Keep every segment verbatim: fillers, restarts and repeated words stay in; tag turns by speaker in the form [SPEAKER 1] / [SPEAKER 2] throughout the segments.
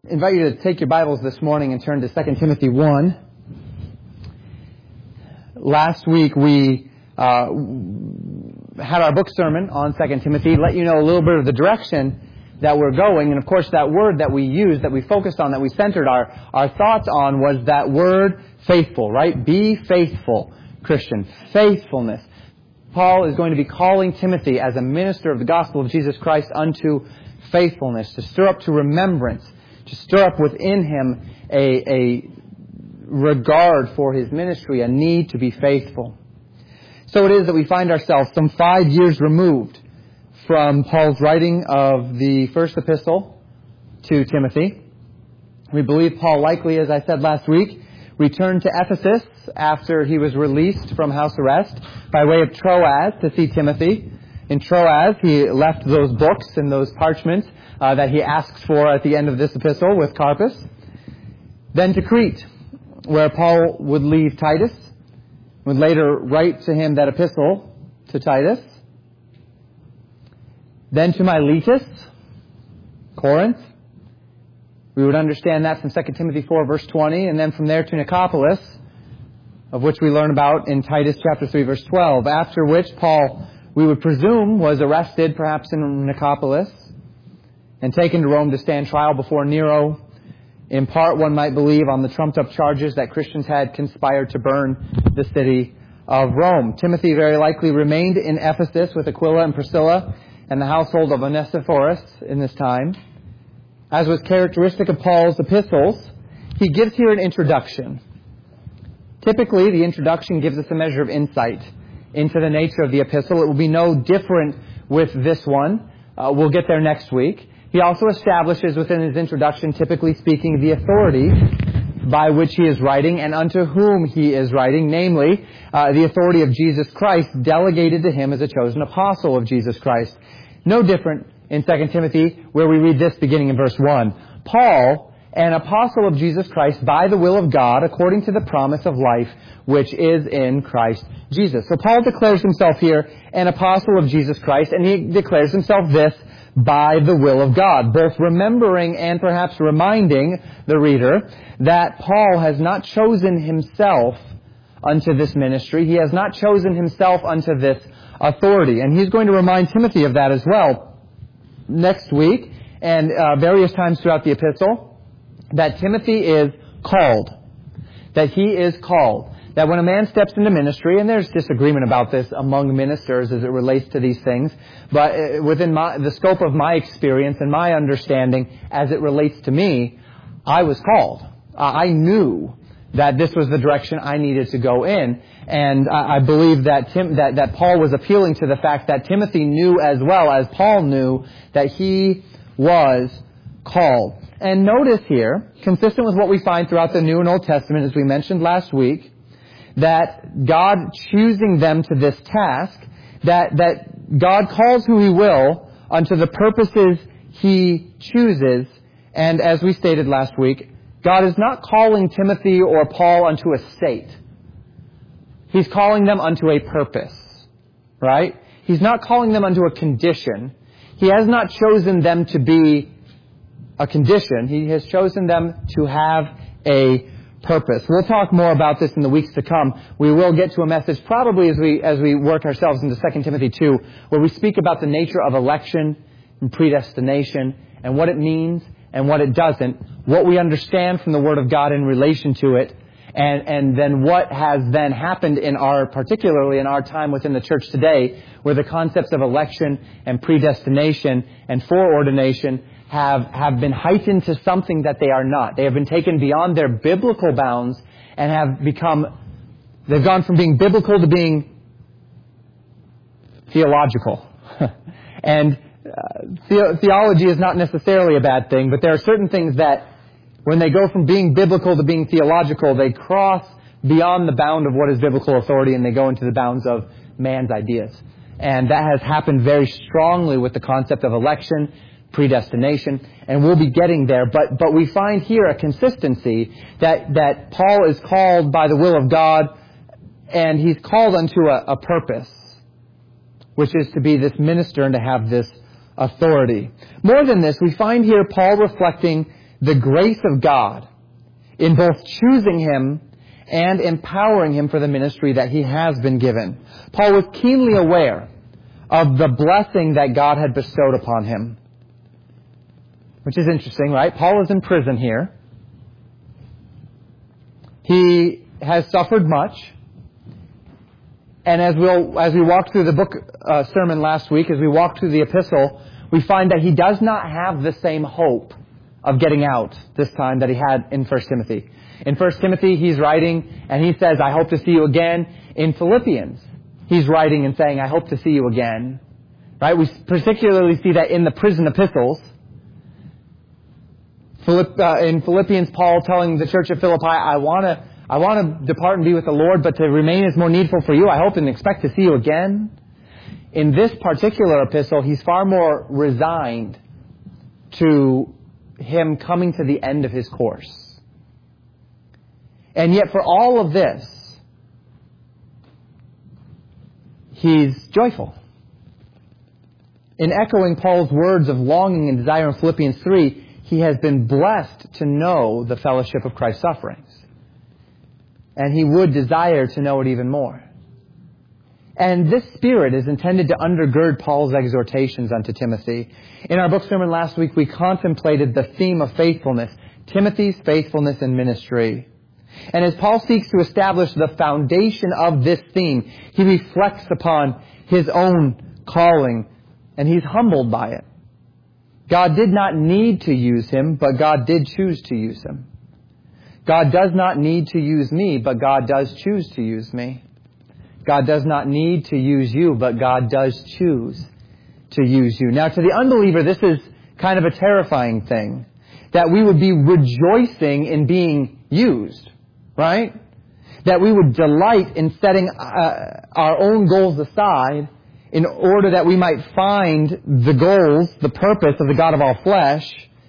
[SPEAKER 1] I invite you to take your Bibles this morning and turn to Second Timothy one. Last week we uh, had our book sermon on Second Timothy, let you know a little bit of the direction that we're going. And of course that word that we used, that we focused on, that we centered our, our thoughts on was that word faithful, right? Be faithful, Christian. Faithfulness. Paul is going to be calling Timothy as a minister of the gospel of Jesus Christ unto faithfulness, to stir up to remembrance, to stir up within him a, a regard for his ministry, a need to be faithful. So it is that we find ourselves some five years removed from Paul's writing of the first epistle to Timothy. We believe Paul likely, as I said last week, returned to Ephesus after he was released from house arrest by way of Troas to see Timothy. In Troas, he left those books and those parchments uh, that he asks for at the end of this epistle with Carpus. Then to Crete, where Paul would leave Titus, would later write to him that epistle to Titus. Then to Miletus, Corinth. We would understand that from Second Timothy four, verse twenty, and then from there to Nicopolis, of which we learn about in Titus chapter three, verse twelve, after which Paul, we would presume, was arrested perhaps in Nicopolis and taken to Rome to stand trial before Nero, in part, one might believe, on the trumped-up charges that Christians had conspired to burn the city of Rome. Timothy very likely remained in Ephesus with Aquila and Priscilla and the household of Onesiphorus in this time. As was characteristic of Paul's epistles, he gives here an introduction. Typically, the introduction gives us a measure of insight into the nature of the epistle. It will be no different with this one. Uh, we'll get there next week. He also establishes within his introduction, typically speaking, the authority by which he is writing and unto whom he is writing, namely, uh, the authority of Jesus Christ delegated to him as a chosen apostle of Jesus Christ. No different in Second Timothy, where we read this beginning in verse one. Paul, an apostle of Jesus Christ by the will of God, according to the promise of life which is in Christ Jesus. So Paul declares himself here an apostle of Jesus Christ, and he declares himself this by the will of God, both remembering and perhaps reminding the reader that Paul has not chosen himself unto this ministry. He has not chosen himself unto this authority. And he's going to remind Timothy of that as well next week and uh, various times throughout the epistle, that Timothy is called. That he is called. That when a man steps into ministry, and there's disagreement about this among ministers as it relates to these things, but within my, the scope of my experience and my understanding as it relates to me, I was called. Uh, I knew that this was the direction I needed to go in. And I, I believe that, Tim, that, that Paul was appealing to the fact that Timothy knew as well as Paul knew that he was called. And notice here, consistent with what we find throughout the New and Old Testament, as we mentioned last week, that God choosing them to this task, that, that God calls who He will unto the purposes He chooses. And as we stated last week, God is not calling Timothy or Paul unto a state. He's calling them unto a purpose, right? He's not calling them unto a condition. He has not chosen them to be a condition. He has chosen them to have a purpose. We'll talk more about this in the weeks to come. We will get to a message probably as we as we work ourselves into Second Timothy two, where we speak about the nature of election and predestination and what it means and what it doesn't, what we understand from the Word of God in relation to it, and, and then what has then happened in our, particularly in our time within the church today, where the concepts of election and predestination and foreordination have, have been heightened to something that they are not. They have been taken beyond their biblical bounds and have become, they've gone from being biblical to being theological. and uh, the, theology is not necessarily a bad thing, but there are certain things that when they go from being biblical to being theological, they cross beyond the bound of what is biblical authority and they go into the bounds of man's ideas. And that has happened very strongly with the concept of election, predestination, and we'll be getting there. But but we find here a consistency that, that Paul is called by the will of God, and he's called unto a, a purpose, which is to be this minister and to have this authority. More than this, we find here Paul reflecting the grace of God in both choosing him and empowering him for the ministry that he has been given. Paul was keenly aware of the blessing that God had bestowed upon him. Which is interesting, right? Paul is in prison here. He has suffered much. And as we'll, as we walked through the book uh, sermon last week, as we walked through the epistle, we find that he does not have the same hope of getting out this time that he had in First Timothy. In First Timothy, he's writing and he says, I hope to see you again. In Philippians, he's writing and saying, I hope to see you again. Right? We particularly see that in the prison epistles. Philipp, uh, in Philippians, Paul telling the church of Philippi, I want to I want to depart and be with the Lord, but to remain is more needful for you. I hope and expect to see you again. In this particular epistle, he's far more resigned to him coming to the end of his course. And yet for all of this, he's joyful. In echoing Paul's words of longing and desire in Philippians three, he has been blessed to know the fellowship of Christ's sufferings. And he would desire to know it even more. And this spirit is intended to undergird Paul's exhortations unto Timothy. In our book sermon last week, we contemplated the theme of faithfulness, Timothy's faithfulness in ministry. And as Paul seeks to establish the foundation of this theme, he reflects upon his own calling, and he's humbled by it. God did not need to use him, but God did choose to use him. God does not need to use me, but God does choose to use me. God does not need to use you, but God does choose to use you. Now, to the unbeliever, this is kind of a terrifying thing, that we would be rejoicing in being used, right? That we would delight in setting uh, our own goals aside in order that we might find the goals, the purpose of the God of all flesh,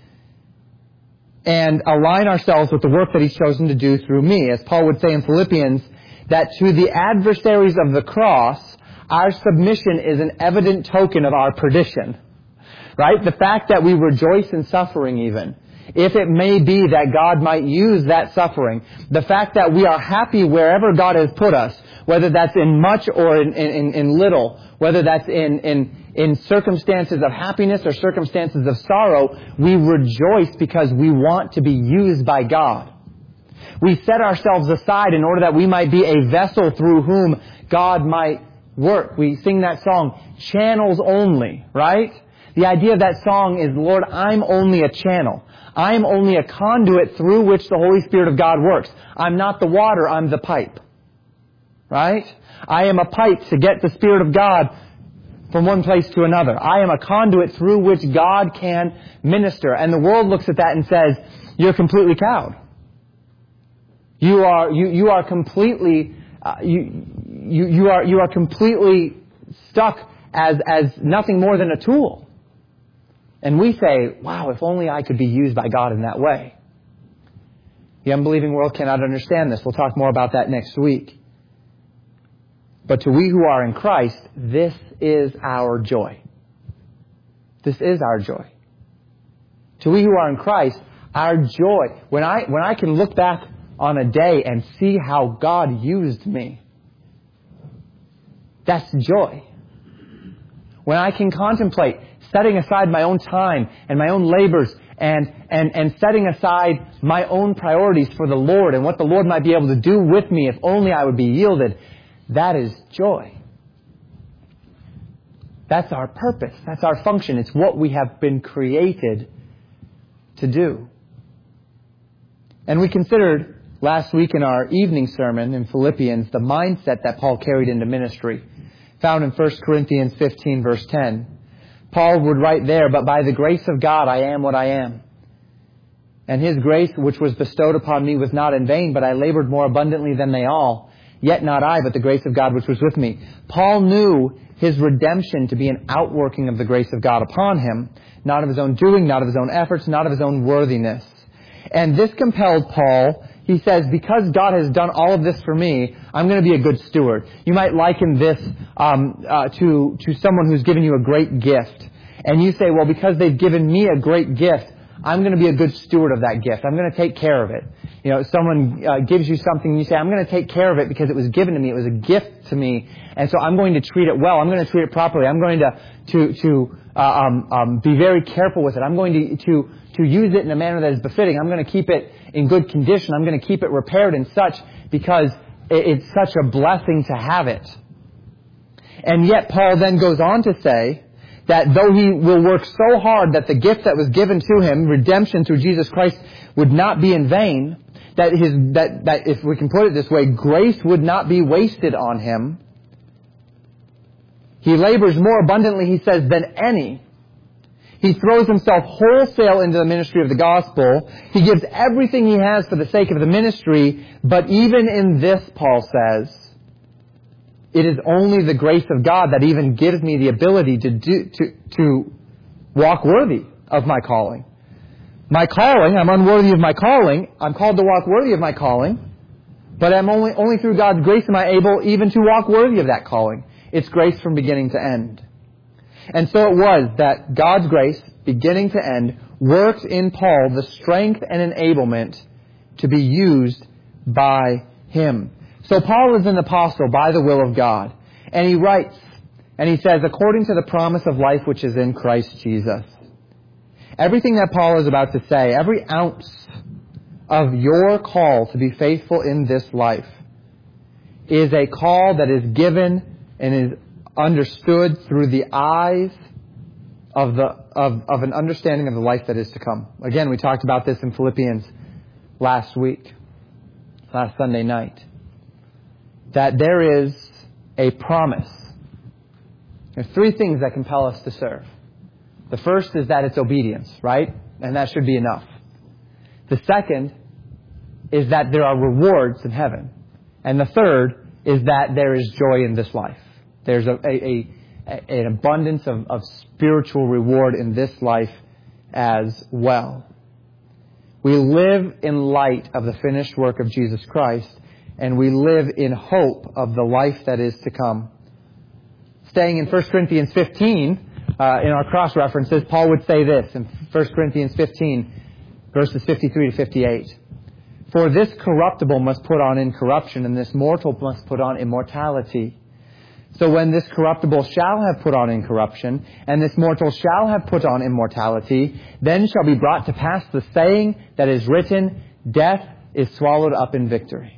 [SPEAKER 1] and align ourselves with the work that He's chosen to do through me. As Paul would say in Philippians, that to the adversaries of the cross, our submission is an evident token of our perdition. Right? The fact that we rejoice in suffering even, if it may be that God might use that suffering, the fact that we are happy wherever God has put us, whether that's in much or in, in, in little, whether that's in, in, in circumstances of happiness or circumstances of sorrow, we rejoice because we want to be used by God. We set ourselves aside in order that we might be a vessel through whom God might work. We sing that song, Channels Only, right? The idea of that song is, Lord, I'm only a channel. I'm only a conduit through which the Holy Spirit of God works. I'm not the water, I'm the pipe. Right? I am a pipe to get the Spirit of God from one place to another. I am a conduit through which God can minister. And the world looks at that and says, you're completely cowed. You are, you, you are completely, uh, you, you, you are, you are completely stuck as, as nothing more than a tool. And we say, wow, if only I could be used by God in that way. The unbelieving world cannot understand this. We'll talk more about that next week. But to we who are in Christ, this is our joy. This is our joy. To we who are in Christ, our joy. When I, when I can look back on a day and see how God used me, that's joy. When I can contemplate setting aside my own time and my own labors and, and, and setting aside my own priorities for the Lord and what the Lord might be able to do with me if only I would be yielded, that is joy. That's our purpose. That's our function. It's what we have been created to do. And we considered last week in our evening sermon in Philippians the mindset that Paul carried into ministry, found in First Corinthians fifteen, verse ten. Paul would write there, but by the grace of God I am what I am. And His grace which was bestowed upon me was not in vain, but I labored more abundantly than they all. Yet not I, but the grace of God which was with me. Paul knew his redemption to be an outworking of the grace of God upon him, not of his own doing, not of his own efforts, not of his own worthiness. And this compelled Paul. He says, because God has done all of this for me, I'm going to be a good steward. You might liken this um, uh, to, to someone who's given you a great gift. And you say, well, because they've given me a great gift, I'm going to be a good steward of that gift. I'm going to take care of it. You know, someone uh, gives you something and you say, I'm going to take care of it because it was given to me. It was a gift to me. And so I'm going to treat it well. I'm going to treat it properly. I'm going to, to, to uh, um, um, be very careful with it. I'm going to, to, to use it in a manner that is befitting. I'm going to keep it in good condition. I'm going to keep it repaired and such because it's such a blessing to have it. And yet Paul then goes on to say that though he will work so hard that the gift that was given to him, redemption through Jesus Christ, would not be in vain, that his that, that if we can put it this way, grace would not be wasted on him. He labors more abundantly, he says, than any. He throws himself wholesale into the ministry of the gospel. He gives everything he has for the sake of the ministry. But even in this, Paul says, it is only the grace of God that even gives me the ability to do, to, to walk worthy of my calling. My calling, I'm unworthy of my calling. I'm called to walk worthy of my calling. But I'm only, only through God's grace am I able even to walk worthy of that calling. It's grace from beginning to end. And so it was that God's grace, beginning to end, worked in Paul the strength and enablement to be used by him. So Paul is an apostle by the will of God. And he writes, and he says, according to the promise of life which is in Christ Jesus. Everything that Paul is about to say, every ounce of your call to be faithful in this life is a call that is given and is understood through the eyes of the of, of an understanding of the life that is to come. Again, we talked about this in Philippians last week, last Sunday night. That there is a promise. There are three things that compel us to serve. The first is that it's obedience, right? And that should be enough. The second is that there are rewards in heaven. And the third is that there is joy in this life. There's a, a, a, an abundance of, of spiritual reward in this life as well. We live in light of the finished work of Jesus Christ. And we live in hope of the life that is to come. Staying in First Corinthians fifteen, uh, in our cross-references, Paul would say this in First Corinthians fifteen, verses fifty-three to fifty-eight. For this corruptible must put on incorruption, and this mortal must put on immortality. So when this corruptible shall have put on incorruption, and this mortal shall have put on immortality, then shall be brought to pass the saying that is written, death is swallowed up in victory.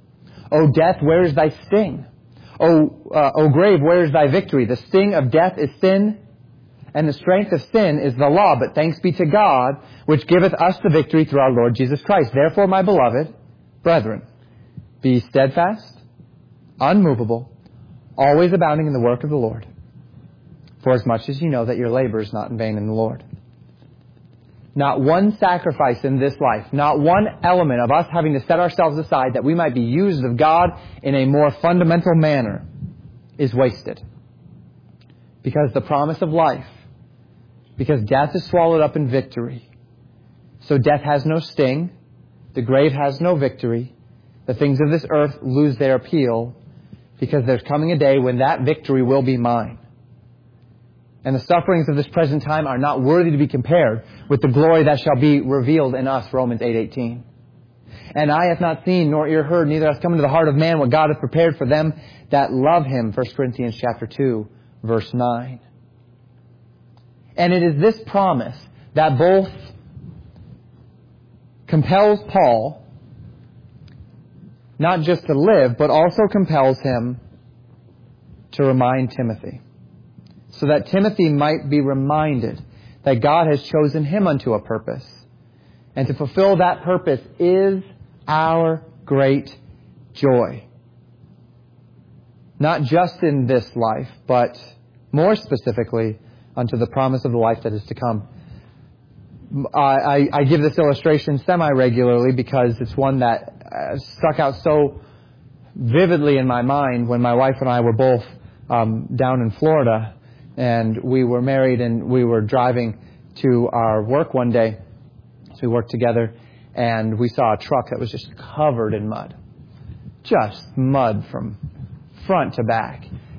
[SPEAKER 1] O death, where is thy sting? O, uh, O grave, where is thy victory? The sting of death is sin, and the strength of sin is the law. But thanks be to God, which giveth us the victory through our Lord Jesus Christ. Therefore, my beloved brethren, be steadfast, unmovable, always abounding in the work of the Lord. For as much as you know that your labor is not in vain in the Lord. Not one sacrifice in this life, not one element of us having to set ourselves aside that we might be used of God in a more fundamental manner is wasted. Because the promise of life, because death is swallowed up in victory. So death has no sting, the grave has no victory, the things of this earth lose their appeal, because there's coming a day when that victory will be mine. And the sufferings of this present time are not worthy to be compared with the glory that shall be revealed in us, Romans eight eighteen. And eye hath not seen, nor ear heard, neither hath come into the heart of man what God hath prepared for them that love him, First Corinthians chapter two, verse nine. And it is this promise that both compels Paul not just to live, but also compels him to remind Timothy. So that Timothy might be reminded that God has chosen him unto a purpose. And to fulfill that purpose is our great joy. Not just in this life, but more specifically unto the promise of the life that is to come. I, I, I give this illustration semi-regularly because it's one that uh, stuck out so vividly in my mind when my wife and I were both um, down in Florida. And we were married and we were driving to our work one day. So we worked together and we saw a truck that was just covered in mud. Just mud from front to back.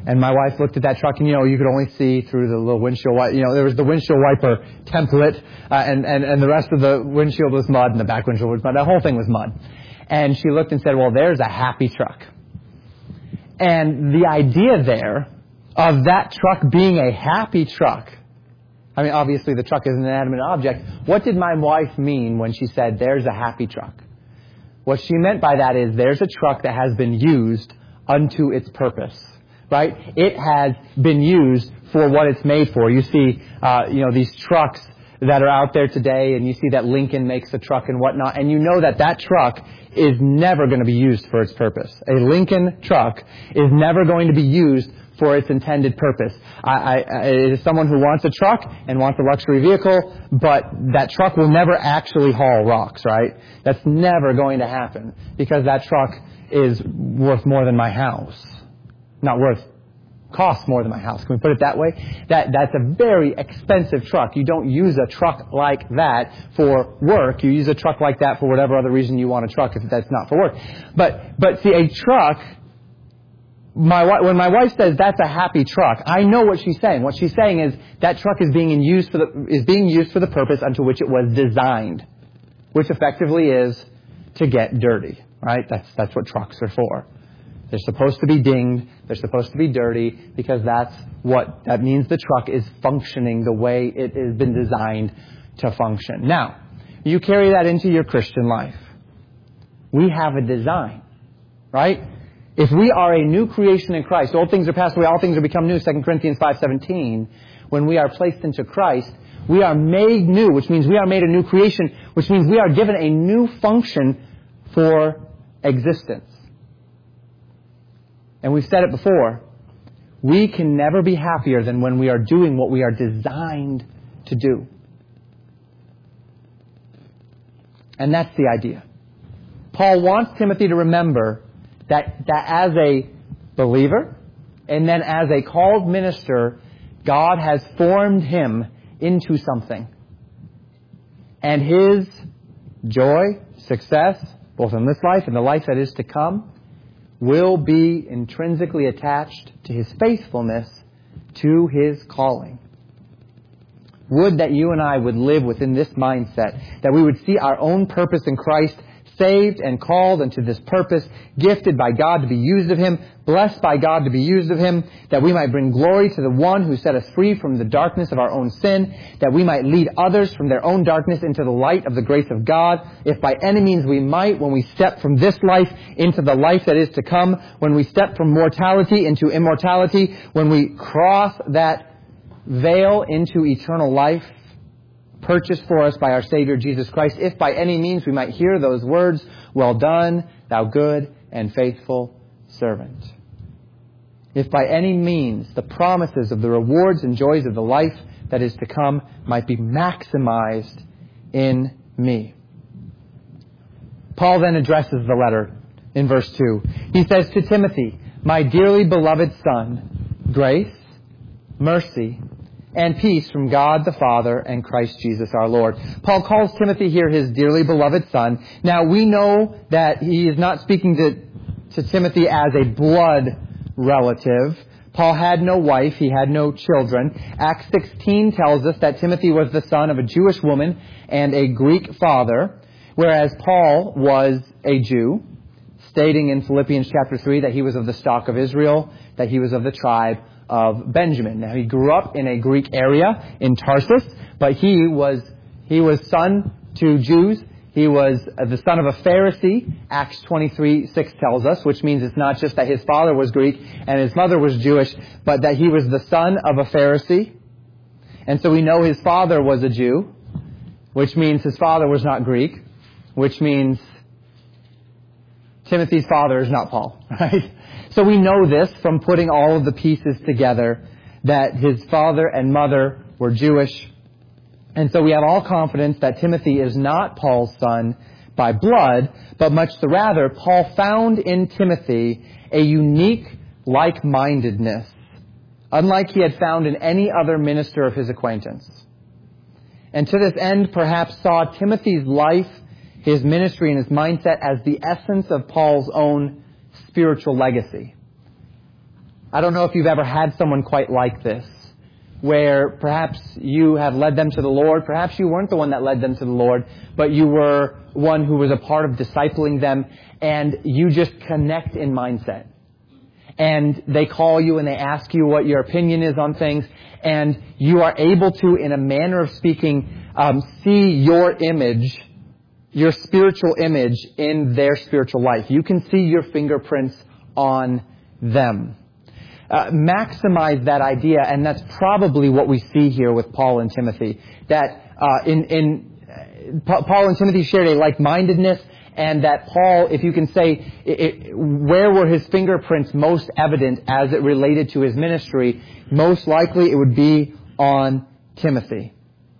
[SPEAKER 1] And my wife looked at that truck, and, you know, you could only see through the little windshield wiper. You know, there was the windshield wiper template, uh, and, and, and the rest of the windshield was mud, and the back windshield was mud. The whole thing was mud. And she looked and said, well, there's a happy truck. And the idea there of that truck being a happy truck, I mean, obviously the truck is an inanimate object. What did my wife mean when she said, there's a happy truck? What she meant by that is there's a truck that has been used unto its purpose, right? It has been used for what it's made for. You see, uh, you know, these trucks that are out there today, and you see that Lincoln makes a truck and whatnot, and you know that that truck is never going to be used for its purpose. A Lincoln truck is never going to be used for its intended purpose. I, I, it is someone who wants a truck and wants a luxury vehicle, but that truck will never actually haul rocks, right? That's never going to happen because that truck is worth more than my house. Not worth, costs more than my house. Can we put it that way? That, that's a very expensive truck. You don't use a truck like that for work. You use a truck like that for whatever other reason you want a truck if that's not for work. But, but see, a truck, My, when my wife says that's a happy truck, I know what she's saying. What she's saying is that truck is being used for the, is being used for the purpose unto which it was designed, which effectively is to get dirty, right? That's, that's what trucks are for. They're supposed to be dinged. They're supposed to be dirty because that's what, that means the truck is functioning the way it has been designed to function. Now, you carry that into your Christian life. We have a design, right? If we are a new creation in Christ, old things are passed away, all things are become new, Second Corinthians five seventeen, when we are placed into Christ, we are made new, which means we are made a new creation, which means we are given a new function for existence. And we've said it before, we can never be happier than when we are doing what we are designed to do. And that's the idea. Paul wants Timothy to remember That, that as a believer and then as a called minister, God has formed him into something. And his joy, success, both in this life and the life that is to come, will be intrinsically attached to his faithfulness to his calling. Would that you and I would live within this mindset, that we would see our own purpose in Christ, saved and called unto this purpose, gifted by God to be used of him, blessed by God to be used of him, that we might bring glory to the one who set us free from the darkness of our own sin, that we might lead others from their own darkness into the light of the grace of God, if by any means we might, when we step from this life into the life that is to come, when we step from mortality into immortality, when we cross that veil into eternal life, purchased for us by our Savior Jesus Christ, if by any means we might hear those words, well done, thou good and faithful servant. If by any means the promises of the rewards and joys of the life that is to come might be maximized in me. Paul then addresses the letter in verse two. He says to Timothy, my dearly beloved son, grace, mercy, and peace from God the Father and Christ Jesus our Lord. Paul calls Timothy here his dearly beloved son. Now we know that he is not speaking to, to Timothy as a blood relative. Paul had no wife, he had no children. Acts sixteen tells us that Timothy was the son of a Jewish woman and a Greek father, whereas Paul was a Jew, stating in Philippians chapter three that he was of the stock of Israel, that he was of the tribe of Benjamin. Now he grew up in a Greek area in Tarsus, but he was he was son to Jews. He was the son of a Pharisee, Acts twenty-three six tells us, which means it's not just that his father was Greek and his mother was Jewish, but that he was the son of a Pharisee. And so we know his father was a Jew, which means his father was not Greek, which means Timothy's father is not Paul, right? So we know this from putting all of the pieces together, that his father and mother were Jewish. And so we have all confidence that Timothy is not Paul's son by blood, but much the rather, Paul found in Timothy a unique like-mindedness, unlike he had found in any other minister of his acquaintance. And to this end, perhaps saw Timothy's life, his ministry, and his mindset as the essence of Paul's own spiritual legacy. I don't know if you've ever had someone quite like this, where perhaps you have led them to the Lord. Perhaps you weren't the one that led them to the Lord, but you were one who was a part of discipling them, and you just connect in mindset. And they call you and they ask you what your opinion is on things, and you are able to, in a manner of speaking, um, see your image, your spiritual image in their spiritual life. You can see your fingerprints on them. Uh, maximize that idea, and that's probably what we see here with Paul and Timothy. That uh, in, in uh, Paul and Timothy shared a like-mindedness, and that Paul, if you can say, it, it, where were his fingerprints most evident as it related to his ministry, most likely it would be on Timothy.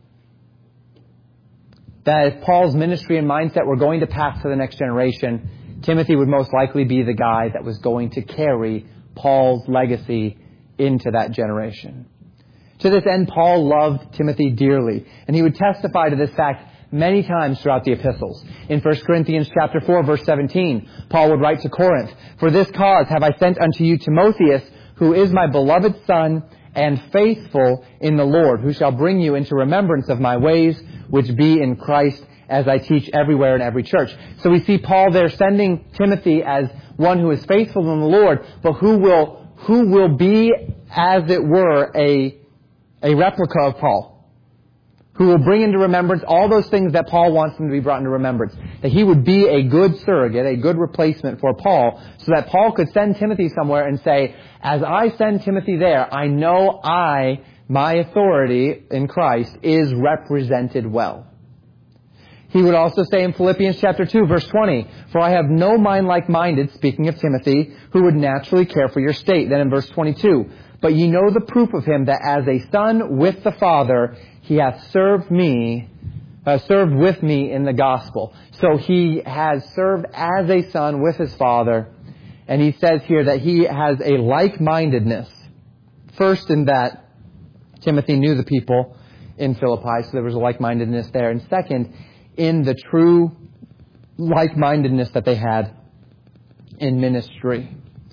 [SPEAKER 1] That if Paul's ministry and mindset were going to pass to the next generation, Timothy would most likely be the guy that was going to carry Paul's legacy into that generation. To this end, Paul loved Timothy dearly, and he would testify to this fact many times throughout the epistles. In First Corinthians chapter four, verse seventeen, Paul would write to Corinth, "For this cause have I sent unto you Timotheus, who is my beloved son and faithful in the Lord, who shall bring you into remembrance of my ways, which be in Christ, as I teach everywhere in every church." So we see Paul there sending Timothy as one who is faithful in the Lord, but who will who will be, as it were, a a replica of Paul. Who will bring into remembrance all those things that Paul wants them to be brought into remembrance. That he would be a good surrogate, a good replacement for Paul, so that Paul could send Timothy somewhere and say, as I send Timothy there, I know I, my authority in Christ, is represented well. He would also say in Philippians chapter two, verse twenty, "For I have no mind like-minded," speaking of Timothy, "who would naturally care for your state." Then in verse twenty-two, "But ye know the proof of him, that as a son with the Father, he hath served me, uh, served with me in the gospel." So he has served as a son with his father. And he says here that he has a like-mindedness. First, in that Timothy knew the people in Philippi, so there was a like-mindedness there. And second, in the true like-mindedness that they had in ministry.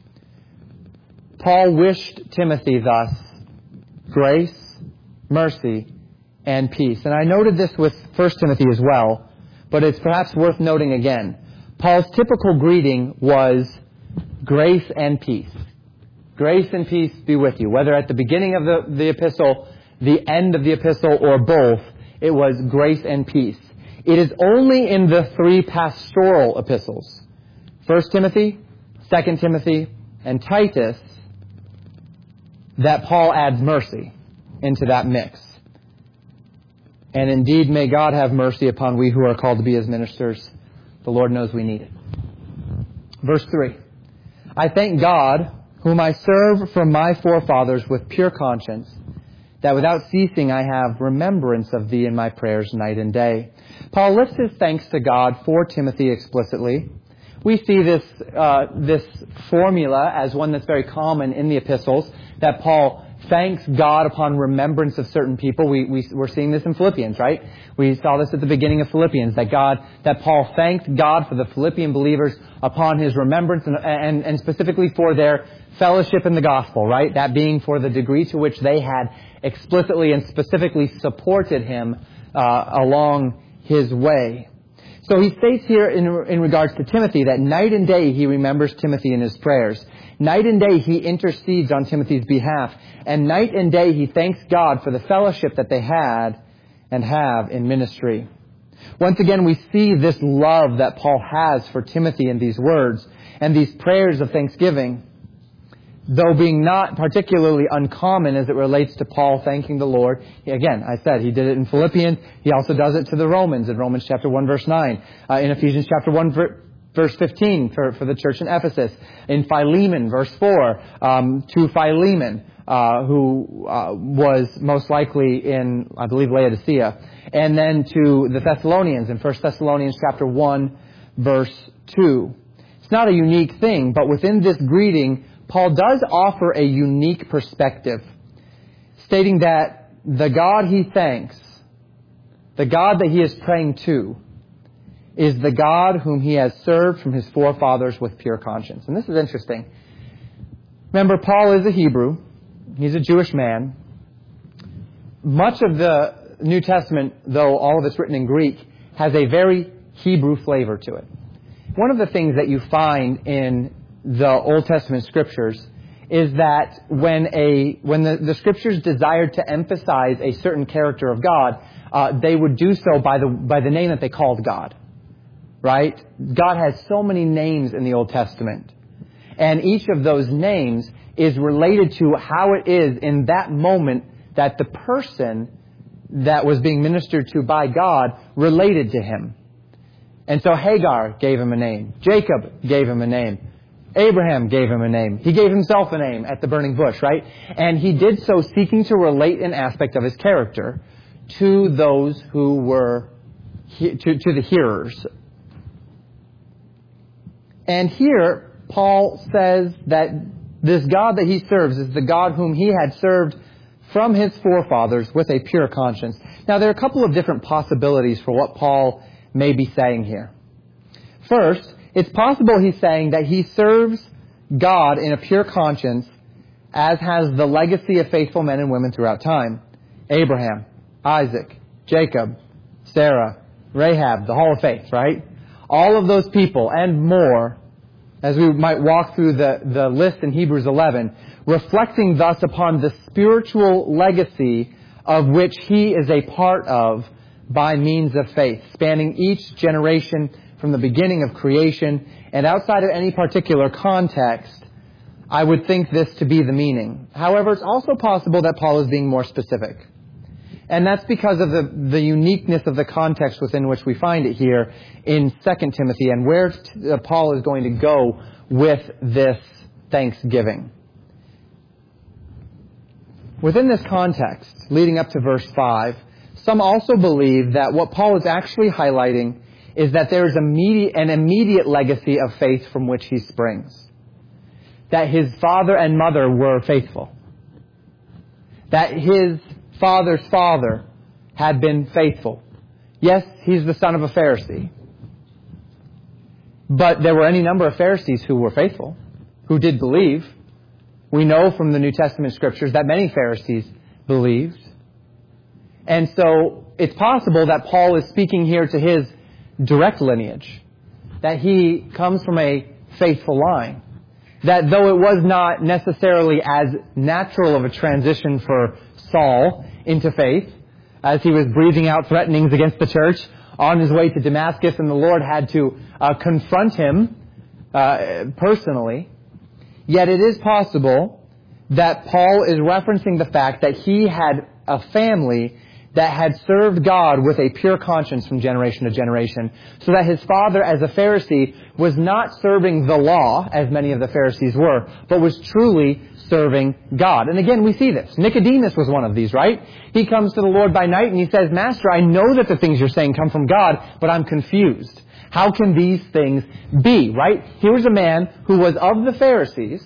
[SPEAKER 1] Paul wished Timothy thus grace, mercy, and peace. And I noted this with First Timothy as well, but it's perhaps worth noting again. Paul's typical greeting was grace and peace. Grace and peace be with you. Whether at the beginning of the, the epistle, the end of the epistle, or both, it was grace and peace. It is only in the three pastoral epistles, First Timothy, Second Timothy, and Titus, that Paul adds mercy into that mix. And indeed, may God have mercy upon we who are called to be his ministers. The Lord knows we need it. Verse three. "I thank God, whom I serve from my forefathers with pure conscience, that without ceasing I have remembrance of thee in my prayers night and day." Paul lifts his thanks to God for Timothy explicitly. We see this uh, this formula as one that's very common in the epistles, that Paul thanks God upon remembrance of certain people. We, we, we're seeing this in Philippians, right? We saw this at the beginning of Philippians, that God, that Paul thanked God for the Philippian believers upon his remembrance and, and, and specifically for their fellowship in the gospel, right? That being for the degree to which they had explicitly and specifically supported him uh, along his way. So he states here in, in regards to Timothy that night and day he remembers Timothy in his prayers. Night and day he intercedes on Timothy's behalf. And night and day he thanks God for the fellowship that they had and have in ministry. Once again, we see this love that Paul has for Timothy in these words and these prayers of thanksgiving, though being not particularly uncommon as it relates to Paul thanking the Lord. Again, I said he did it in Philippians. He also does it to the Romans in Romans chapter one, verse nine. Uh, in Ephesians chapter one, verse fifteen for, for the church in Ephesus. In Philemon, verse four, um, to Philemon, uh, who uh, was most likely in, I believe, Laodicea. And then to the Thessalonians in First Thessalonians chapter one, verse two. It's not a unique thing, but within this greeting, Paul does offer a unique perspective, stating that the God he thanks, the God that he is praying to, is the God whom he has served from his forefathers with pure conscience. And this is interesting. Remember, Paul is a Hebrew. He's a Jewish man. Much of the New Testament, though all of it's written in Greek, has a very Hebrew flavor to it. One of the things that you find in the Old Testament Scriptures is that when a when the, the Scriptures desired to emphasize a certain character of God, uh, they would do so by the by the name that they called God. Right? God has so many names in the Old Testament. And each of those names is related to how it is in that moment that the person that was being ministered to by God related to him. And so Hagar gave him a name. Jacob gave him a name. Abraham gave him a name. He gave himself a name at the burning bush, right? And he did so seeking to relate an aspect of his character to those who were, to, to the hearers. And here, Paul says that this God that he serves is the God whom he had served from his forefathers with a pure conscience. Now, there are a couple of different possibilities for what Paul may be saying here. First, it's possible he's saying that he serves God in a pure conscience, as has the legacy of faithful men and women throughout time. Abraham, Isaac, Jacob, Sarah, Rahab, the Hall of Faith, right? All of those people and more, as we might walk through the, the list in Hebrews eleven, reflecting thus upon the spiritual legacy of which he is a part of by means of faith, spanning each generation from the beginning of creation. And outside of any particular context, I would think this to be the meaning. However, it's also possible that Paul is being more specific. And that's because of the, the uniqueness of the context within which we find it here in Second Timothy and where t- uh, Paul is going to go with this thanksgiving. Within this context, leading up to verse five, some also believe that what Paul is actually highlighting is that there is immediate, an immediate legacy of faith from which he springs. That his father and mother were faithful. That his father's father had been faithful. Yes, he's the son of a Pharisee. But there were any number of Pharisees who were faithful, who did believe. We know from the New Testament Scriptures that many Pharisees believed. And so it's possible that Paul is speaking here to his direct lineage, that he comes from a faithful line. That though it was not necessarily as natural of a transition for Saul into faith, as he was breathing out threatenings against the church on his way to Damascus, and the Lord had to uh, confront him uh, personally, yet it is possible that Paul is referencing the fact that he had a family that had served God with a pure conscience from generation to generation, so that his father, as a Pharisee, was not serving the law, as many of the Pharisees were, but was truly serving God. And again, we see this. Nicodemus was one of these, right? He comes to the Lord by night and he says, Master, I know that the things you're saying come from God, but I'm confused. How can these things be, right? Here's a man who was of the Pharisees,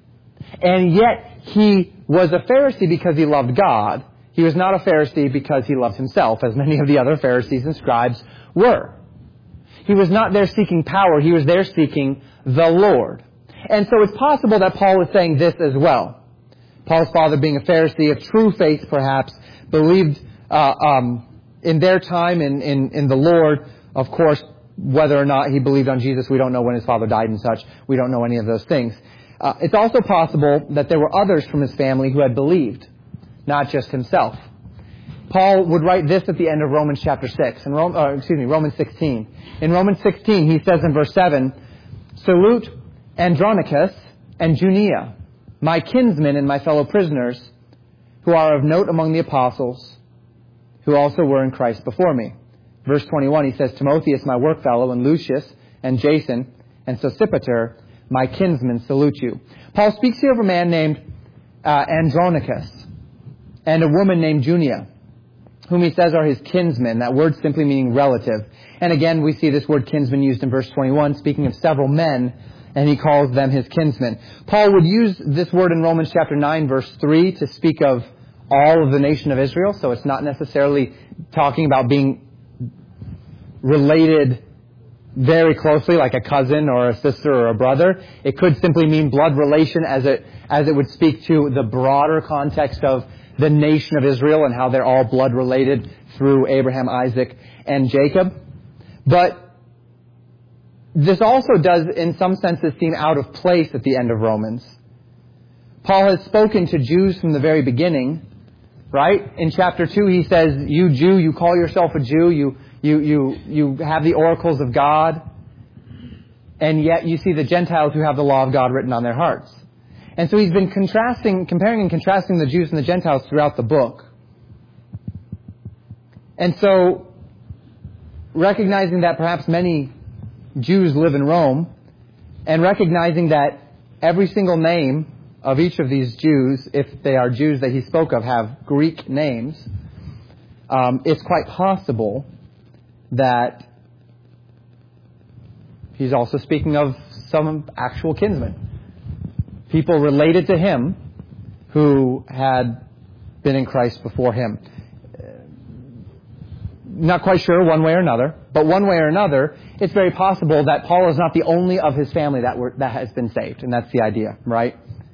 [SPEAKER 1] and yet he was a Pharisee because he loved God. He was not a Pharisee because he loved himself, as many of the other Pharisees and scribes were. He was not there seeking power. He was there seeking the Lord. And so it's possible that Paul is saying this as well. Paul's father, being a Pharisee of true faith, perhaps, believed uh, um, in their time in, in, in the Lord. Of course, whether or not he believed on Jesus, we don't know when his father died and such. We don't know any of those things. Uh, it's also possible that there were others from his family who had believed, not just himself. Paul would write this at the end of Romans chapter six, in Rome, uh, excuse me, Romans sixteen. In Romans sixteen, he says in verse seven, Salute Andronicus and Junia, my kinsmen and my fellow prisoners, who are of note among the apostles, who also were in Christ before me. Verse twenty-one, he says, Timotheus, my workfellow, and Lucius, and Jason, and Sosipater, my kinsmen, salute you. Paul speaks here of a man named uh, Andronicus, and a woman named Junia, whom he says are his kinsmen, that word simply meaning relative. And again, we see this word kinsman used in verse twenty-one, speaking of several men, and he calls them his kinsmen. Paul would use this word in Romans chapter nine, verse three, to speak of all of the nation of Israel, so it's not necessarily talking about being related very closely, like a cousin or a sister or a brother. It could simply mean blood relation as it, as it would speak to the broader context of the nation of Israel and how they're all blood related through Abraham, Isaac, and Jacob. But this also does, in some senses, seem out of place at the end of Romans. Paul has spoken to Jews from the very beginning, right? In chapter two, he says, you Jew, you call yourself a Jew, you, you, you, you have the oracles of God, and yet you see the Gentiles who have the law of God written on their hearts. And so he's been contrasting, comparing and contrasting the Jews and the Gentiles throughout the book. And so, recognizing that perhaps many Jews live in Rome, and recognizing that every single name of each of these Jews, if they are Jews that he spoke of, have Greek names, um, it's quite possible that he's also speaking of some actual kinsmen, people related to him who had been in Christ before him. Not quite sure one way or another, but one way or another, it's very possible that Paul is not the only of his family that were, that has been saved, and that's the idea, right?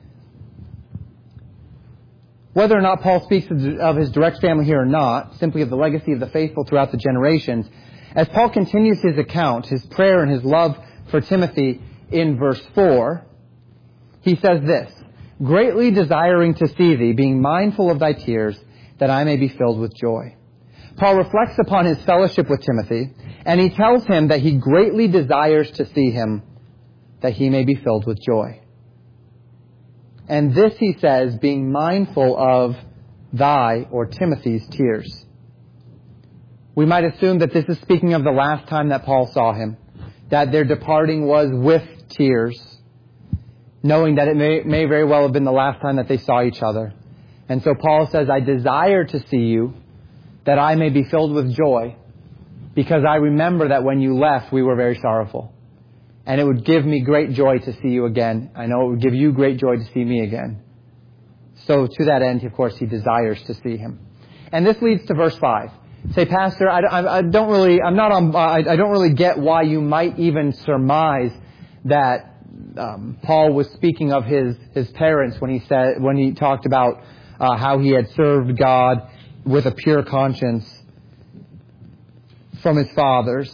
[SPEAKER 1] Whether or not Paul speaks of his direct family here or not, simply of the legacy of the faithful throughout the generations, as Paul continues his account, his prayer and his love for Timothy in verse four, he says this, greatly desiring to see thee, being mindful of thy tears, that I may be filled with joy. Paul reflects upon his fellowship with Timothy, and he tells him that he greatly desires to see him, that he may be filled with joy. And this, he says, being mindful of thy, or Timothy's, tears. We might assume that this is speaking of the last time that Paul saw him, that their departing was with tears, knowing that it may, may very well have been the last time that they saw each other. And so Paul says, I desire to see you, that I may be filled with joy, because I remember that when you left, we were very sorrowful. And it would give me great joy to see you again. I know it would give you great joy to see me again. So to that end, of course, he desires to see him. And this leads to verse five. Say, Pastor, I, I, I don't really, I'm not on, I, I don't really get why you might even surmise that um, Paul was speaking of his his parents when he said when he talked about uh, how he had served God with a pure conscience from his fathers.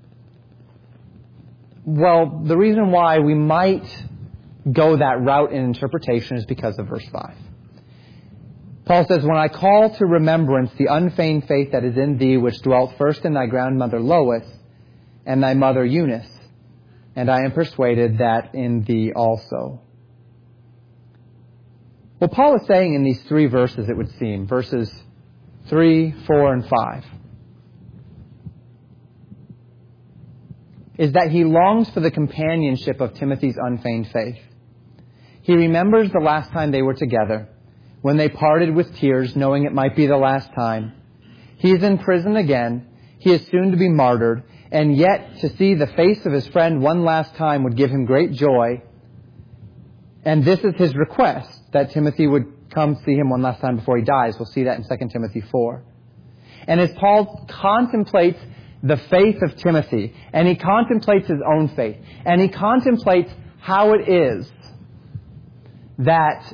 [SPEAKER 1] Well, the reason why we might go that route in interpretation is because of verse five. Paul says, when I call to remembrance the unfeigned faith that is in thee, which dwelt first in thy grandmother Lois and thy mother Eunice, and I am persuaded that in thee also. What Paul is saying in these three verses, it would seem, verses three, four, and five, is that he longs for the companionship of Timothy's unfeigned faith. He remembers the last time they were together, when they parted with tears, knowing it might be the last time. He is in prison again. He is soon to be martyred. And yet, to see the face of his friend one last time would give him great joy. And this is his request, that Timothy would come see him one last time before he dies. We'll see that in Second Timothy four. And as Paul contemplates the faith of Timothy, and he contemplates his own faith, and he contemplates how it is that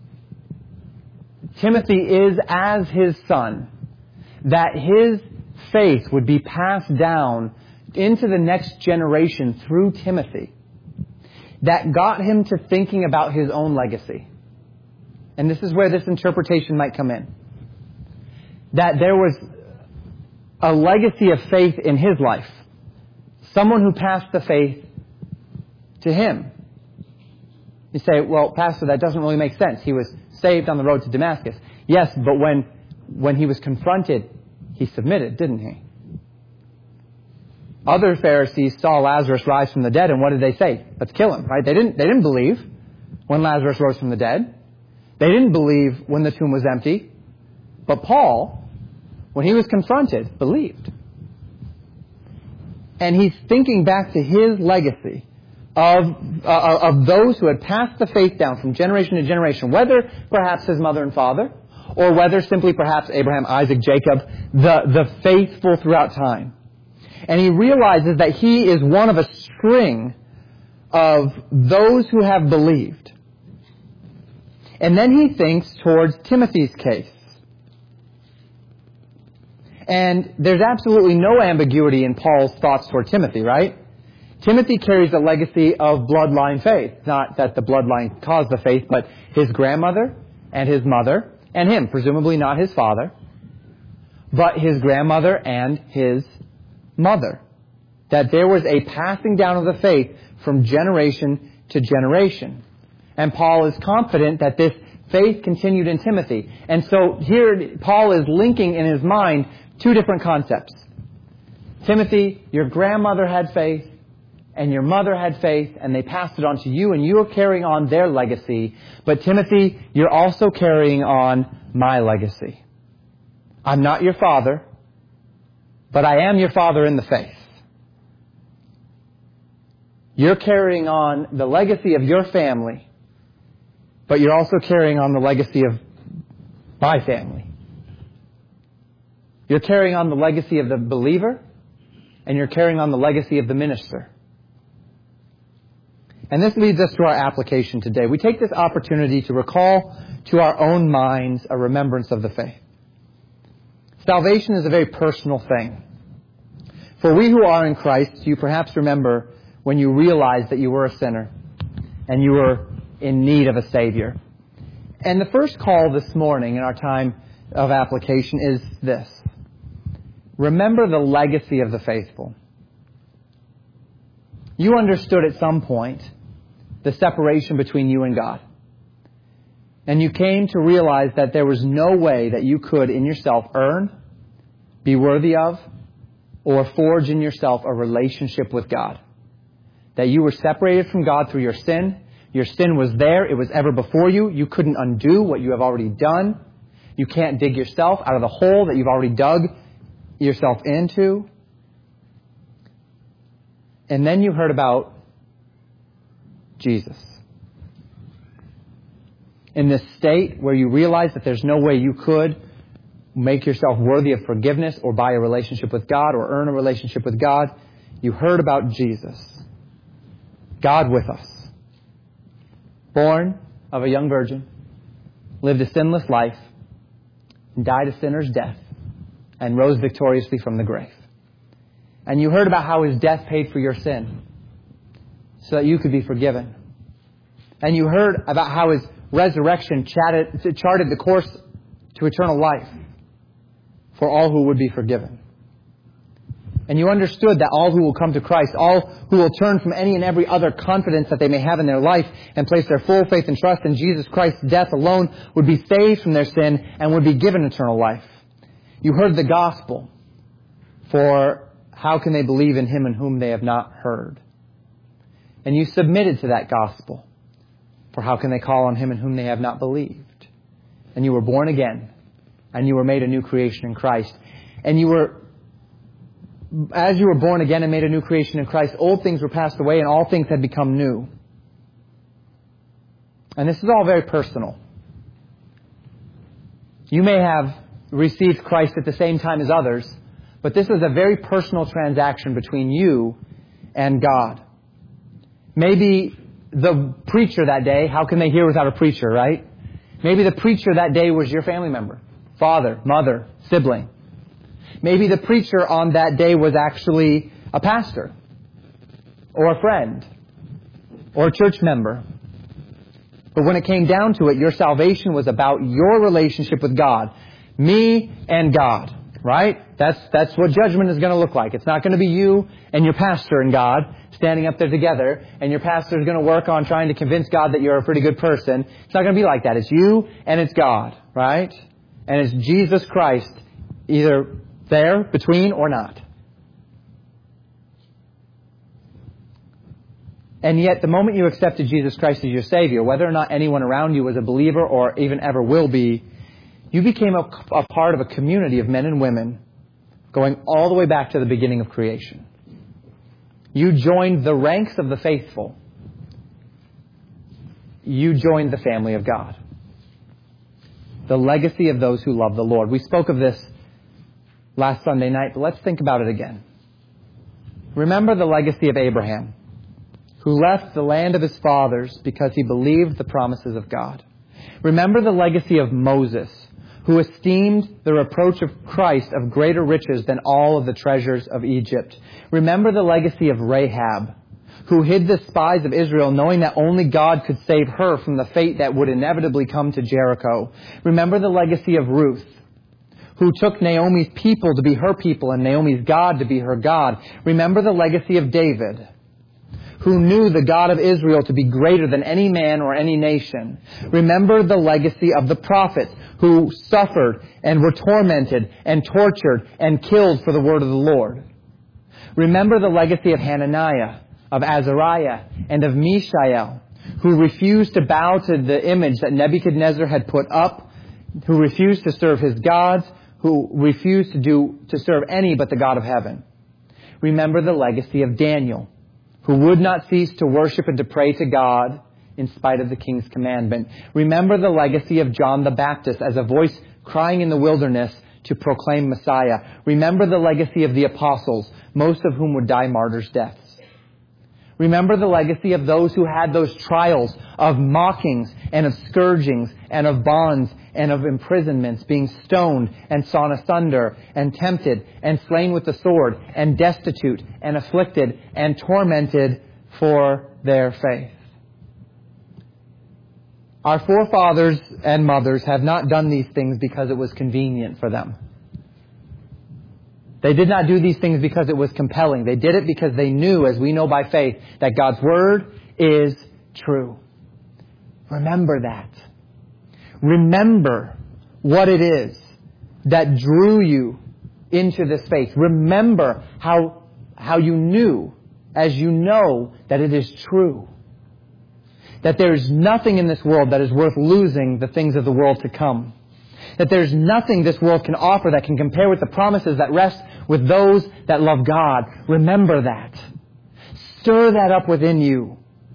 [SPEAKER 1] Timothy is as his son, that his faith would be passed down into the next generation through Timothy, that got him to thinking about his own legacy. And this is where this interpretation might come in. That there was a legacy of faith in his life. Someone who passed the faith to him. You say, well, Pastor, that doesn't really make sense. He was saved on the road to Damascus. Yes, but when when he was confronted, he submitted, didn't he? Other Pharisees saw Lazarus rise from the dead, and what did they say? Let's kill him, right? They didn't they didn't believe when Lazarus rose from the dead. They didn't believe when the tomb was empty. But Paul, when he was confronted, believed. And he's thinking back to his legacy of, uh, of those who had passed the faith down from generation to generation, whether perhaps his mother and father, or whether simply perhaps Abraham, Isaac, Jacob, the, the faithful throughout time. And he realizes that he is one of a string of those who have believed. And then he thinks towards Timothy's case. And there's absolutely no ambiguity in Paul's thoughts toward Timothy, right? Timothy carries a legacy of bloodline faith. Not that the bloodline caused the faith, but his grandmother and his mother and him, presumably not his father, but his grandmother and his mother. That there was a passing down of the faith from generation to generation. And Paul is confident that this faith continued in Timothy. And so here Paul is linking in his mind two different concepts. Timothy, your grandmother had faith, and your mother had faith, and they passed it on to you, and you are carrying on their legacy. But Timothy, you're also carrying on my legacy. I'm not your father, but I am your father in the faith. You're carrying on the legacy of your family, but you're also carrying on the legacy of my family. You're carrying on the legacy of the believer, and you're carrying on the legacy of the minister. And this leads us to our application today. We take this opportunity to recall to our own minds a remembrance of the faith. Salvation is a very personal thing. For we who are in Christ, you perhaps remember when you realized that you were a sinner and you were in need of a Savior. And the first call this morning in our time of application is this. Remember the legacy of the faithful. You understood at some point the separation between you and God. And you came to realize that there was no way that you could in yourself earn, be worthy of, or forge in yourself a relationship with God. That you were separated from God through your sin. Your sin was there. It was ever before you. You couldn't undo what you have already done. You can't dig yourself out of the hole that you've already dug yourself into. And then you heard about Jesus. In this state where you realize that there's no way you could make yourself worthy of forgiveness or buy a relationship with God or earn a relationship with God, you heard about Jesus. God with us. Born of a young virgin, lived a sinless life, and died a sinner's death, and rose victoriously from the grave. And you heard about how His death paid for your sin so that you could be forgiven. And you heard about how His resurrection chatted, charted the course to eternal life for all who would be forgiven. And you understood that all who will come to Christ, all who will turn from any and every other confidence that they may have in their life and place their full faith and trust in Jesus Christ's death alone, would be saved from their sin and would be given eternal life. You heard the gospel, for how can they believe in Him in whom they have not heard? And you submitted to that gospel, for how can they call on Him in whom they have not believed? And you were born again, and you were made a new creation in Christ. And you were, as you were born again and made a new creation in Christ, old things were passed away and all things had become new. And this is all very personal. You may have received Christ at the same time as others, but this is a very personal transaction between you and God. Maybe the preacher that day, how can they hear without a preacher, right? Maybe the preacher that day was your family member, father, mother, sibling. Maybe the preacher on that day was actually a pastor or a friend or a church member. But when it came down to it, your salvation was about your relationship with God. Me and God, right? That's, that's what judgment is going to look like. It's not going to be you and your pastor and God standing up there together, and your pastor is going to work on trying to convince God that you're a pretty good person. It's not going to be like that. It's you and it's God, right? And it's Jesus Christ, either there, between, or not. And yet, the moment you accepted Jesus Christ as your Savior, whether or not anyone around you was a believer or even ever will be, you became a, a part of a community of men and women going all the way back to the beginning of creation. You joined the ranks of the faithful. You joined the family of God. The legacy of those who love the Lord. We spoke of this last Sunday night, but let's think about it again. Remember the legacy of Abraham, who left the land of his fathers because he believed the promises of God. Remember the legacy of Moses, who esteemed the reproach of Christ of greater riches than all of the treasures of Egypt. Remember the legacy of Rahab, who hid the spies of Israel, knowing that only God could save her from the fate that would inevitably come to Jericho. Remember the legacy of Ruth, who took Naomi's people to be her people and Naomi's God to be her God. Remember the legacy of David, who knew the God of Israel to be greater than any man or any nation. Remember the legacy of the prophets, who suffered and were tormented and tortured and killed for the word of the Lord. Remember the legacy of Hananiah, of Azariah, and of Mishael, who refused to bow to the image that Nebuchadnezzar had put up, who refused to serve his gods, who refused to do to serve any but the God of heaven. Remember the legacy of Daniel, who would not cease to worship and to pray to God in spite of the king's commandment. Remember the legacy of John the Baptist as a voice crying in the wilderness to proclaim Messiah. Remember the legacy of the apostles, most of whom would die martyrs' deaths. Remember the legacy of those who had those trials of mockings and of scourgings and of bonds and of imprisonments, being stoned and sawn asunder and tempted and slain with the sword and destitute and afflicted and tormented for their faith. Our forefathers and mothers have not done these things because it was convenient for them. They did not do these things because it was compelling. They did it because they knew, as we know by faith, that God's Word is true. Remember that. Remember what it is that drew you into this faith. Remember how, how you knew, as you know, that it is true. That there is nothing in this world that is worth losing the things of the world to come. That there's nothing this world can offer that can compare with the promises that rest with those that love God. Remember that. Stir that up within you.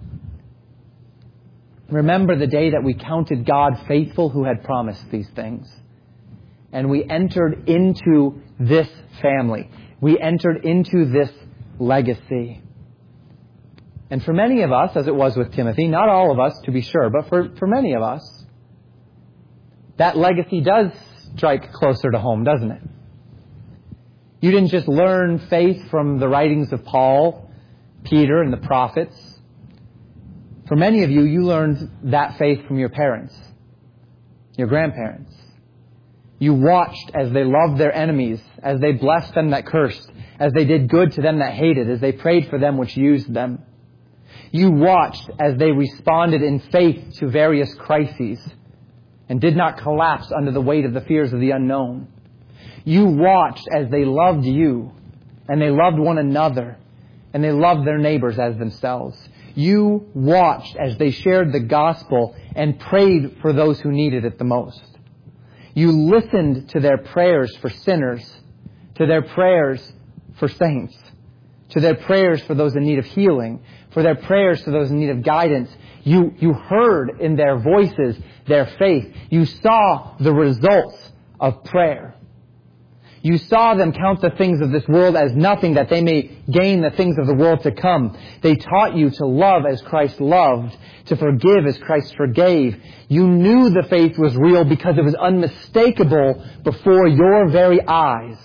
[SPEAKER 1] Remember the day that we counted God faithful who had promised these things. And we entered into this family. We entered into this legacy. And for many of us, as it was with Timothy, not all of us to be sure, but for, for many of us, that legacy does strike closer to home, doesn't it? You didn't just learn faith from the writings of Paul, Peter, and the prophets. For many of you, you learned that faith from your parents, your grandparents. You watched as they loved their enemies, as they blessed them that cursed, as they did good to them that hated, as they prayed for them which used them. You watched as they responded in faith to various crises and did not collapse under the weight of the fears of the unknown. You watched as they loved you, and they loved one another, and they loved their neighbors as themselves. You watched as they shared the gospel and prayed for those who needed it the most. You listened to their prayers for sinners, to their prayers for saints, to their prayers for those in need of healing, for their prayers to those in need of guidance. You, you heard in their voices their faith. You saw the results of prayer. You saw them count the things of this world as nothing that they may gain the things of the world to come. They taught you to love as Christ loved, to forgive as Christ forgave. You knew the faith was real because it was unmistakable before your very eyes.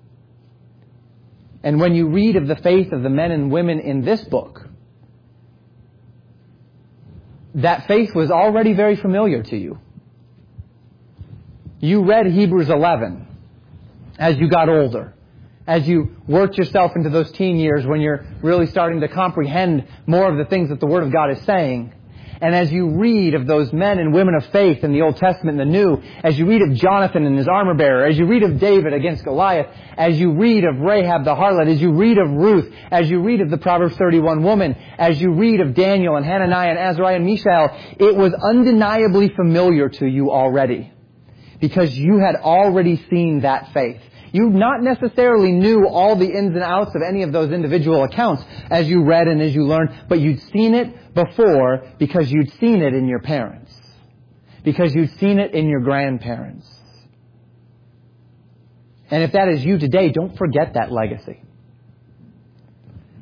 [SPEAKER 1] And when you read of the faith of the men and women in this book, that faith was already very familiar to you. You read Hebrews eleven as you got older, as you worked yourself into those teen years when you're really starting to comprehend more of the things that the Word of God is saying. And as you read of those men and women of faith in the Old Testament and the New, as you read of Jonathan and his armor bearer, as you read of David against Goliath, as you read of Rahab the harlot, as you read of Ruth, as you read of the Proverbs thirty-one woman, as you read of Daniel and Hananiah and Azariah and Mishael, it was undeniably familiar to you already, because you had already seen that faith. You not necessarily knew all the ins and outs of any of those individual accounts as you read and as you learned, but you'd seen it before because you'd seen it in your parents, because you'd seen it in your grandparents. And if that is you today, don't forget that legacy.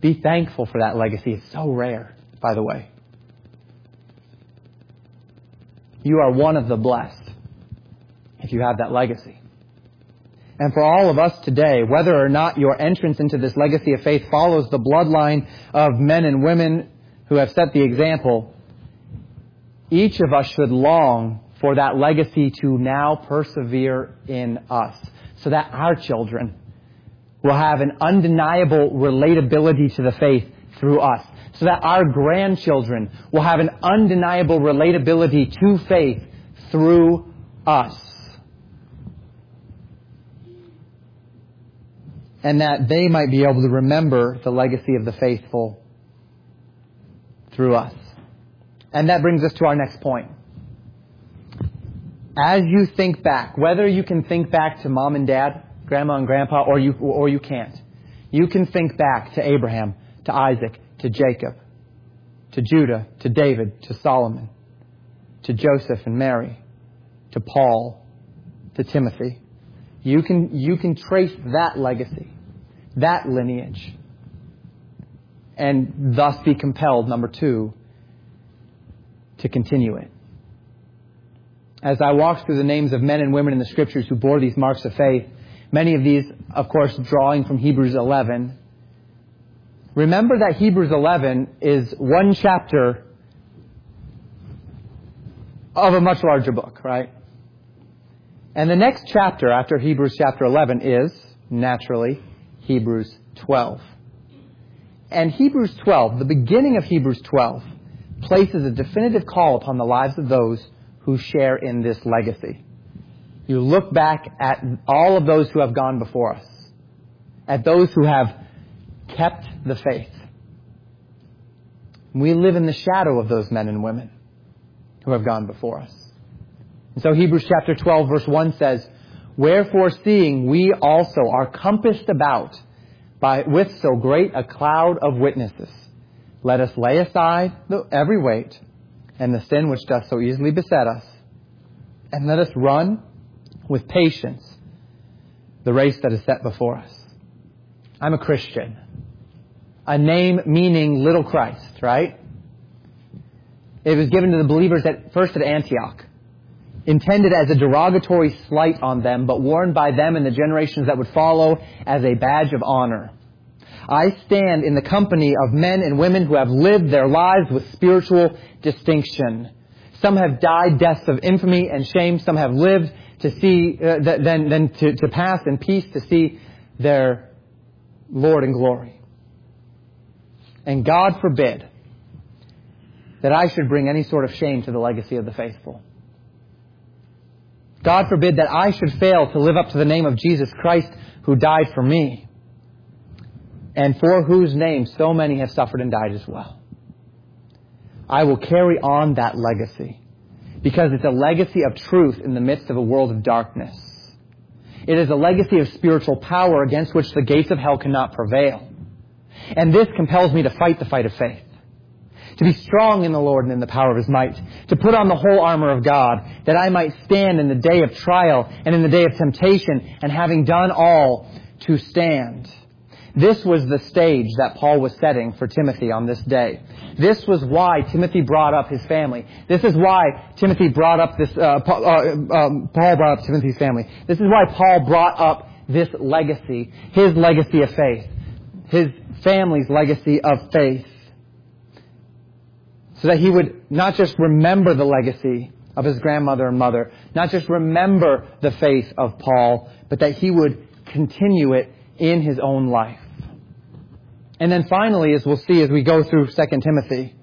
[SPEAKER 1] Be thankful for that legacy. It's so rare, by the way. You are one of the blessed if you have that legacy. And for all of us today, whether or not your entrance into this legacy of faith follows the bloodline of men and women who have set the example, each of us should long for that legacy to now persevere in us, so that our children will have an undeniable relatability to the faith through us, so that our grandchildren will have an undeniable relatability to faith through us. And that they might be able to remember the legacy of the faithful through us. And that brings us to our next point. As you think back, whether you can think back to mom and dad, grandma and grandpa, or you, or you can't, you can think back to Abraham, to Isaac, to Jacob, to Judah, to David, to Solomon, to Joseph and Mary, to Paul, to Timothy. You can, you can trace that legacy, that lineage, and thus be compelled, number two, to continue it. As I walked through the names of men and women in the Scriptures who bore these marks of faith, many of these, of course, drawing from Hebrews eleven, remember that Hebrews eleven is one chapter of a much larger book, right? And the next chapter after Hebrews chapter eleven is, naturally, Hebrews twelve. And Hebrews twelve, the beginning of Hebrews twelve, places a definitive call upon the lives of those who share in this legacy. You look back at all of those who have gone before us, at those who have kept the faith. We live in the shadow of those men and women who have gone before us. And so Hebrews chapter twelve verse one says, "Wherefore seeing we also are compassed about by with so great a cloud of witnesses, let us lay aside the, every weight and the sin which doth so easily beset us, and let us run with patience the race that is set before us." I'm a Christian. A name meaning little Christ, right? It was given to the believers at first at Antioch, intended as a derogatory slight on them, but worn by them and the generations that would follow as a badge of honor. I stand in the company of men and women who have lived their lives with spiritual distinction. Some have died deaths of infamy and shame. Some have lived to see, uh, th- then, then to, to pass in peace to see their Lord in glory. And God forbid that I should bring any sort of shame to the legacy of the faithful. God forbid that I should fail to live up to the name of Jesus Christ who died for me, and for whose name so many have suffered and died as well. I will carry on that legacy because it's a legacy of truth in the midst of a world of darkness. It is a legacy of spiritual power against which the gates of hell cannot prevail. And this compels me to fight the fight of faith, to be strong in the Lord and in the power of His might, to put on the whole armor of God, that I might stand in the day of trial and in the day of temptation, and having done all, to stand. This was the stage that Paul was setting for Timothy on this day. This was why Timothy brought up his family. This is why Timothy brought up this, uh, Paul, uh, um, Paul brought up Timothy's family. This is why Paul brought up this legacy, his legacy of faith, his family's legacy of faith. So that he would not just remember the legacy of his grandmother and mother, not just remember the faith of Paul, but that he would continue it in his own life. And then finally, as we'll see as we go through Second Timothy,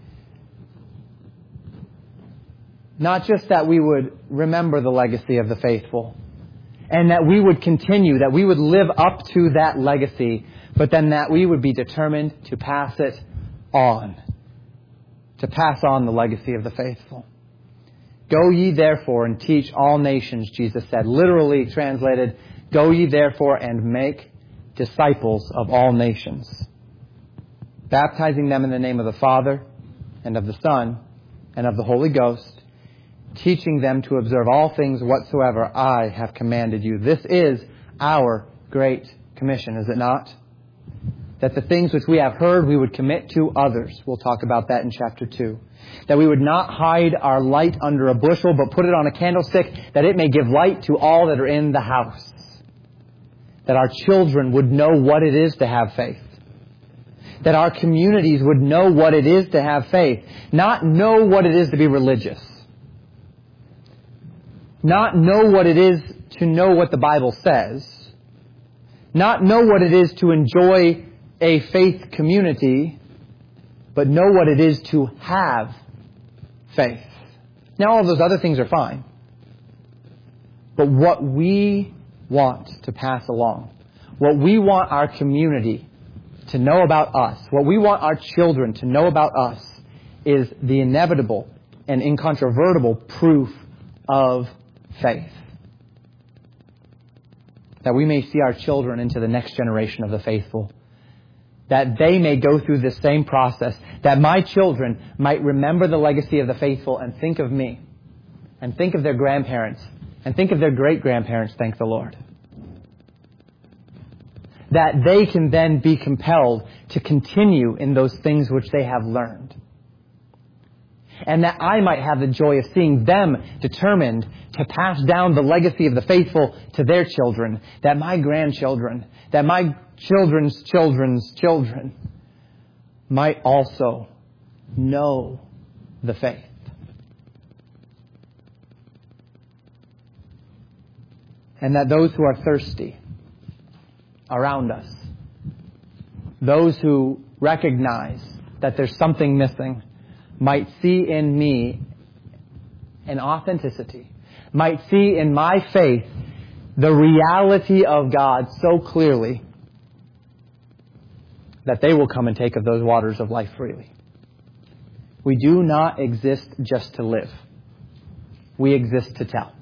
[SPEAKER 1] not just that we would remember the legacy of the faithful, and that we would continue, that we would live up to that legacy, but then that we would be determined to pass it on. To pass on the legacy of the faithful. Go ye therefore and teach all nations, Jesus said. Literally translated, go ye therefore and make disciples of all nations, baptizing them in the name of the Father and of the Son and of the Holy Ghost, teaching them to observe all things whatsoever I have commanded you. This is our great commission, is it not? that the things which we have heard we would commit to others. We'll talk about that in chapter two. That we would not hide our light under a bushel, but put it on a candlestick, that it may give light to all that are in the house. That our children would know what it is to have faith. That our communities would know what it is to have faith. Not know what it is to be religious. Not know what it is to know what the Bible says. Not know what it is to enjoy a faith community, but know what it is to have faith. Now all of those other things are fine. But what we want to pass along, what we want our community to know about us, what we want our children to know about us, is the inevitable and incontrovertible proof of faith. That we may see our children into the next generation of the faithful. That they may go through this same process. That my children might remember the legacy of the faithful and think of me. And think of their grandparents. And think of their great-grandparents, thank the Lord. That they can then be compelled to continue in those things which they have learned. And that I might have the joy of seeing them determined to pass down the legacy of the faithful to their children. That my grandchildren, that my children's children's children might also know the faith. And that those who are thirsty around us, those who recognize that there's something missing, might see in me an authenticity, might see in my faith the reality of God so clearly that they will come and take of those waters of life freely. We do not exist just to live. We exist to tell.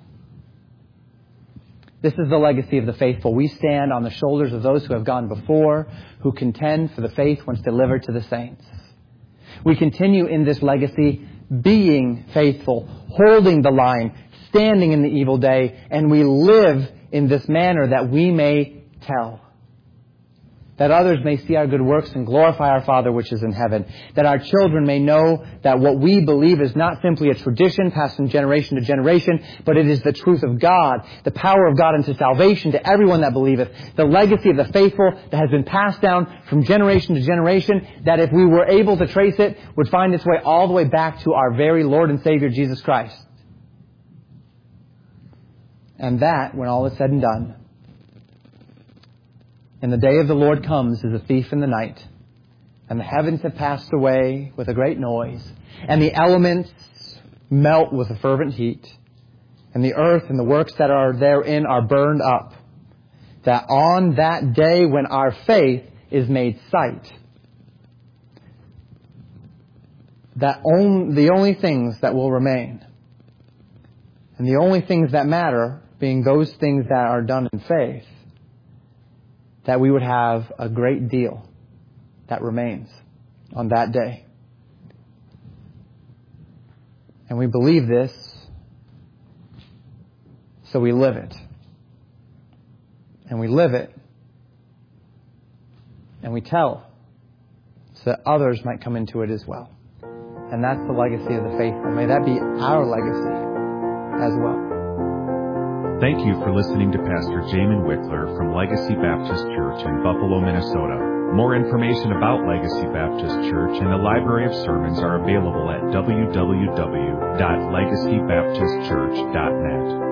[SPEAKER 1] This is the legacy of the faithful. We stand on the shoulders of those who have gone before, who contend for the faith once delivered to the saints. We continue in this legacy, being faithful, holding the line, standing in the evil day, and we live in this manner that we may tell. That others may see our good works and glorify our Father which is in heaven. That our children may know that what we believe is not simply a tradition passed from generation to generation, but it is the truth of God, the power of God unto salvation to everyone that believeth. The legacy of the faithful that has been passed down from generation to generation, that if we were able to trace it, would find its way all the way back to our very Lord and Savior Jesus Christ. And that, when all is said and done, and the day of the Lord comes as a thief in the night, and the heavens have passed away with a great noise, and the elements melt with a fervent heat, and the earth and the works that are therein are burned up, that on that day when our faith is made sight, that on, the only things that will remain, and the only things that matter being those things that are done in faith, that we would have a great deal that remains on that day. And we believe this, so we live it. And we live it, and we tell, so that others might come into it as well. And that's the legacy of the faithful. May that be our legacy as well.
[SPEAKER 2] Thank you for listening to Pastor Jamin Wickler from Legacy Baptist Church in Buffalo, Minnesota. More information about Legacy Baptist Church and the library of sermons are available at w w w dot legacy baptist church dot net.